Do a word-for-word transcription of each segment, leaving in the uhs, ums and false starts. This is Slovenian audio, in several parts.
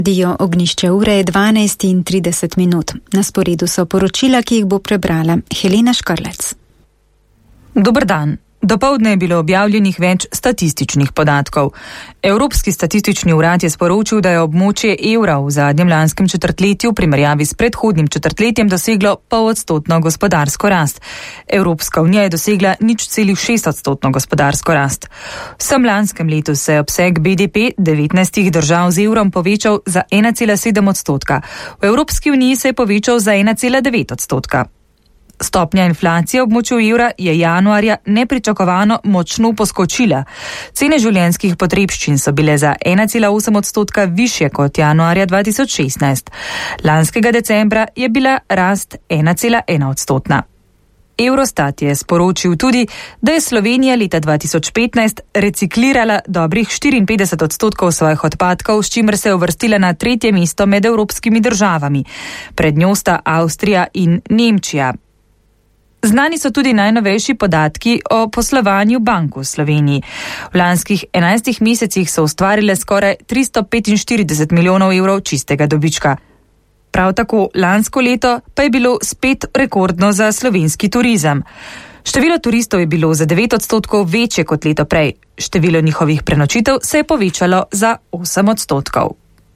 Dio ognjišče, ure je dvanajst in trideset minut. Na sporedu so poročila, ki jih bo prebrala Helena Škrlec. Dober dan. Dopoldne je bilo objavljenih več statističnih podatkov. Evropski statistični urad je sporočil, da je območje evra v zadnjem lanskem četrtletju v primerjavi s predhodnim četrtletjem doseglo polodstotno gospodarsko rast. Evropska unija je dosegla nič celih šest odstotno gospodarsko rast. V vsem lanskem letu se je obseg B D P devetnajstih držav z evrom povečal za ena cela sedem odstotka. V Evropski uniji se je povečal za ena cela devet odstotka. Stopnja inflacije v območju evra je januarja nepričakovano močno poskočila. Cene življenjskih potrebščin so bile za ena cela osem odstotka višje kot januarja dva tisoč šestnajst. Lanskega decembra je bila rast ena cela ena odstotna. Eurostat je sporočil tudi, da je Slovenija leta dva tisoč petnajst reciklirala dobrih štiriinpetdeset odstotkov svojih odpadkov, s čimer se je uvrstila na tretje mesto med evropskimi državami. Pred njo sta Avstrija in Nemčija. Znani so tudi najnovejši podatki o poslovanju bank v Sloveniji. V lanskih enajstih mesecih so ustvarile skoraj tristo petinštirideset milijonov evrov čistega dobička. Prav tako lansko leto pa je bilo spet rekordno za slovenski turizem. Število turistov je bilo za devet odstotkov večje kot leto prej. Število njihovih prenočitev se je povečalo za osem odstotkov.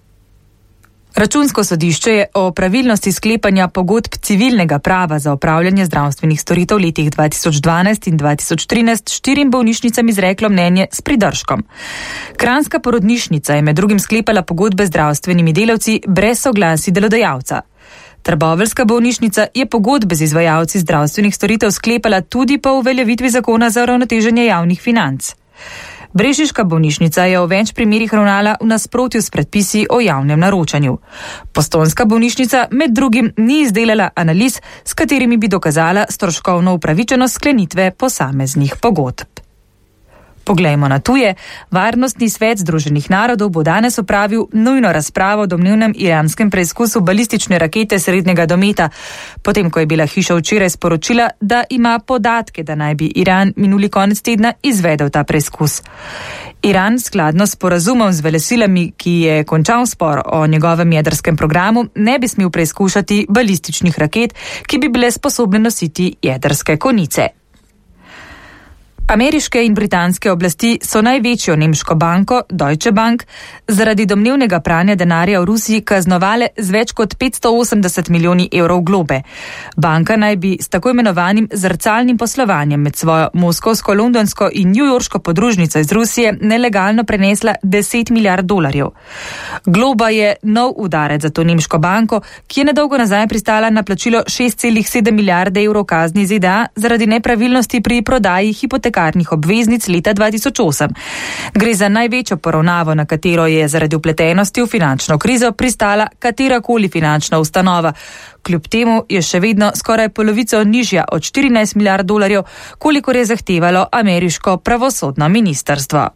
Računsko sodišče je o pravilnosti sklepanja pogodb civilnega prava za opravljanje zdravstvenih storitev v letih dva tisoč dvanajst in dva tisoč trinajst štirim bolnišnicam izreklo mnenje s pridržkom. Kranjska porodnišnica je med drugim sklepala pogodbe z zdravstvenimi delavci brez soglasja delodajalca. Trboveljska bolnišnica je pogodbe z izvajalci zdravstvenih storitev sklepala tudi po uveljavitvi zakona za uravnoteženje javnih financ. Brežiška bolnišnica je v več primerih ravnala v nasprotju s predpisi o javnem naročanju. Postojnska bolnišnica med drugim ni izdelala analiz, s katerimi bi dokazala stroškovno upravičenost sklenitve posameznih pogodb. Poglejmo na tuje. Varnostni svet Združenih narodov bo danes opravil nujno razpravo o domnevnem iranskem preizkusu balistične rakete srednjega dometa, potem ko je bila hiša včeraj sporočila, da ima podatke, da naj bi Iran minuli konec tedna izvedel ta preizkus. Iran skladno s sporazumom z velesilami, ki je končal spor o njegovem jedrskem programu, ne bi smel preizkušati balističnih raket, ki bi bile sposobne nositi jedrske konice. Ameriške in britanske oblasti so največjo nemško banko, Deutsche Bank, zaradi domnevnega pranja denarja v Rusiji kaznovale z več kot petsto osemdeset milijoni evrov globe. Banka naj bi s tako imenovanim zrcalnim poslovanjem med svojo moskovsko, londonsko in njujorško podružnico iz Rusije nelegalno prenesla deset milijard dolarjev. Globa je nov udarec za to nemško banko, ki je nedolgo nazaj pristala na plačilo šest celih sedem milijarde evrov kazni Z D A zaradi nepravilnosti pri prodaji hipotekarnih obveznic leta dva tisoč osem. Gre za največjo poravnavo, na katero je zaradi vpletenosti v finančno krizo pristala katerakoli finančna ustanova. Kljub temu je še vedno skoraj polovico nižja od štirinajst milijard dolarjev, kolikor je zahtevalo ameriško pravosodno ministrstvo.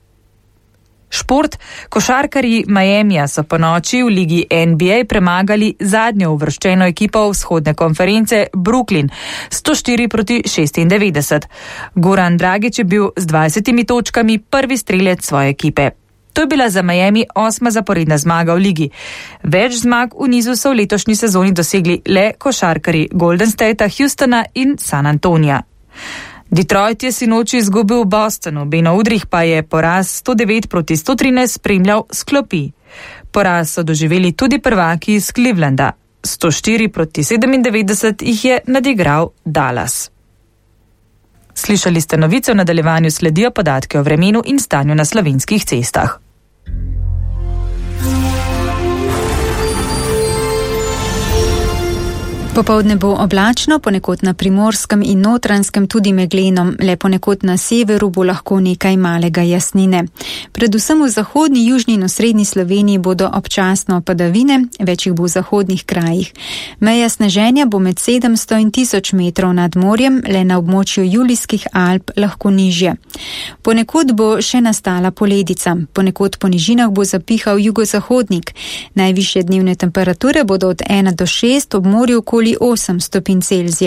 Šport. Košarkarji Miamija so po noči v ligi N B A premagali zadnjo uvrščeno ekipo vzhodne konference Brooklyn sto štiri proti šestindevetdeset. Goran Dragić je bil z dvajsetimi točkami prvi strelec svoje ekipe. To je bila za Miami osma zaporedna zmaga v ligi. Več zmag v nizu so v letošnji sezoni dosegli le košarkarji Golden Statea, Houstona in San Antonija. Detroit je sinoči izgubil v Bostonu, Beno Udrih pa je poraz sto devet proti sto trinajst spremljal s klopi. Poraz so doživeli tudi prvaki iz Clevelanda. sto štiri proti sedemindevetdeset jih je nadigral Dallas. Slišali ste novice, v nadaljevanju sledijo podatke o vremenu in stanju na slovenskih cestah. Popoldne bo oblačno, ponekod na Primorskem in Notranjskem tudi megleno, le ponekod na severu bo lahko nekaj malega jasnine. Predvsem v zahodni, južni in osrednji Sloveniji bodo občasno padavine, več jih bo v zahodnih krajih. Meja sneženja bo med sedemsto in tisoč metrov nad morjem, le na območju Julijskih Alp lahko nižje. Ponekod bo še nastala poledica, ponekod po nižinah bo zapihal jugozahodnik. Najvišje dnevne temperature bodo od ena do šest, ob morju okoli osem stopinj Celzija.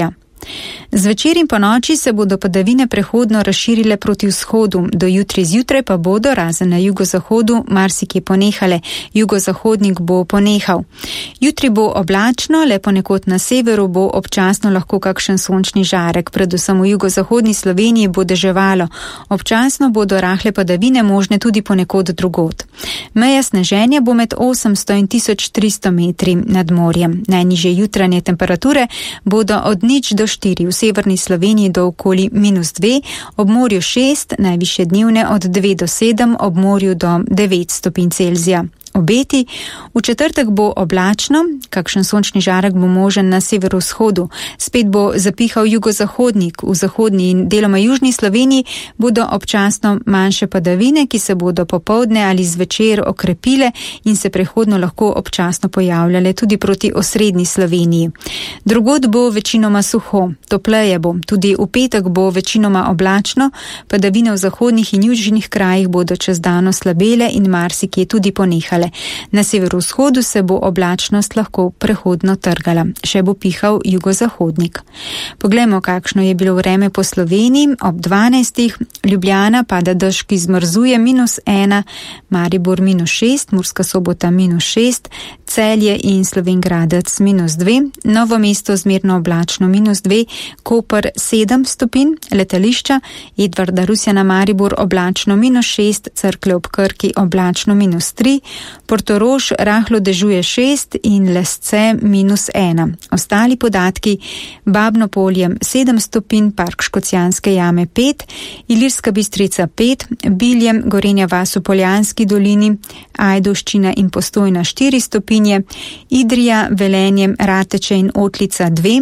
Zvečer in po noči se bodo padavine prehodno razširile proti vzhodu, do jutri zjutraj pa bodo, razen na jugozahodu, marsikje ponehale, jugozahodnik bo ponehal. Jutri bo oblačno, le ponekod na severu bo občasno lahko kakšen sončni žarek, predvsem v jugozahodni Sloveniji bo deževalo, občasno bodo rahle padavine možne tudi ponekod drugod. Meja sneženja bo med osemsto in tisoč tristo metri nad morjem. Najnižje jutranje temperature bodo od nič do štiri, v severni Sloveniji do okoli minus dve, ob morju šest, najvišje dnevne od dve do sedem, ob morju do devet stopinj Celzija. Obeti. V četrtek bo oblačno, kakšen sončni žarek bo možen na severovzhodu. Spet bo zapihal jugozahodnik, v zahodni in deloma južni Sloveniji bodo občasno manjše padavine, ki se bodo popoldne ali zvečer okrepile in se prehodno lahko občasno pojavljale tudi proti osrednji Sloveniji. Drugod bo večinoma suho, topleje bo, tudi v petek bo večinoma oblačno, padavine v zahodnih in južnih krajih bodo čez dan oslabele in marsikje tudi ponehale. Na severovzhodu se bo oblačnost lahko prehodno trgala, še bo pihal jugozahodnik. Poglejmo, kakšno je bilo vreme po Sloveniji. Ob dvanajstih Ljubljana pada dež, ki zmrzuje, minus ena, Maribor minus šest, Murska Sobota minus šest, Celje in Slovenj Gradec minus dve, Novo mesto zmerno oblačno minus dve, Koper sedem stopinj, letališča Edvarda Rusjana Maribor oblačno minus šest, Cerklje ob Krki oblačno minus tri, Portorož rahlo dežuje šest in Lesce minus ena. Ostali podatki: Babno Polje sedem stopinj, Park Škocjanske jame pet, Ilirska Bistrica pet, Bilje, Gorenja vas v Poljanski dolini, Ajdovščina in Postojna štiri stopinje, Idrija, Velenje, Rateče in Otlica dve,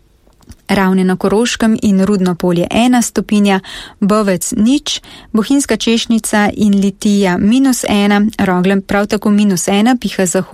Ravne na Koroškem in Rudno Polje ena stopinja, Bovec nič, Bohinjska Češnica in Litija minus ena, Roglem prav tako minus ena, piha zahod.